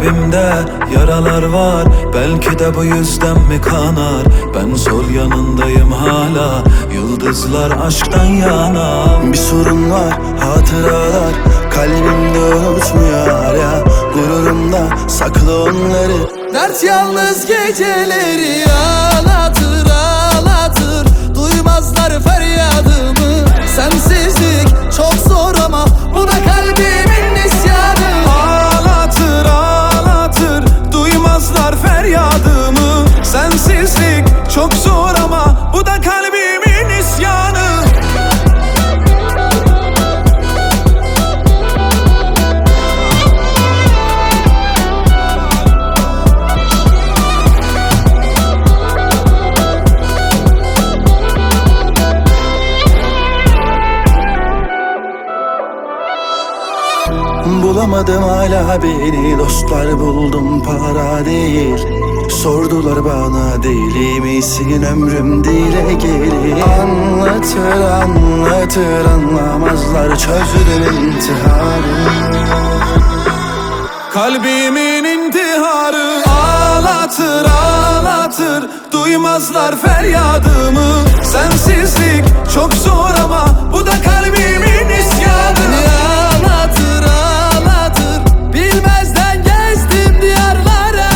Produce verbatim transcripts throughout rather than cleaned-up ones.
Kalbimde yaralar var, belki de bu yüzden mi kanar? Ben sol yanındayım hala, yıldızlar aşktan yana. Bir sorun var, hatıralar kalbimde unutmuyor hala. Gururumda saklı onları. Dert yalnız geceleri ağlatır ağlatır, duymazlar feryadımı. Sensizlik çok zor ama bu da kalbimin isyanı. Ağlatır ağlatır, duymazlar feryadımı. Sensizlik çok zor ama bu da kalbimin isyanı. Bulamadım hala beni, dostlar buldum para değil. Sordular bana deli misin, ömrüm dile gelir. Anlatır anlatır anlamazlar, çözdüm intiharı. Kalbimin intiharı ağlatır ağlatır, duymazlar feryadımı. Sensizlik çok zor ama bu da kalbimin isyanı. Ağlatır ağlatır, bilmezden gezdim diyarlara.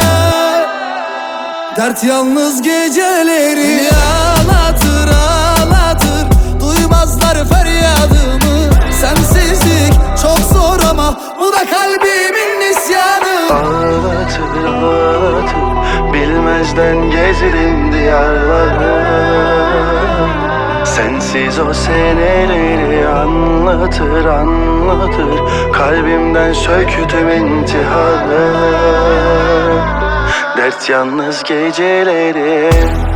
Dert yalnız geceleri ağlatır ağlatır, duymazlar feryadımı. Sensizlik çok zor ama bu da kalbimin isyanı. Ağlatır ağlatır, bilmezden gezdim diyarları. Sensiz o seneleri anlatır anlatır, kalbimden söktüm intiharı. Dert yalnız geceleri.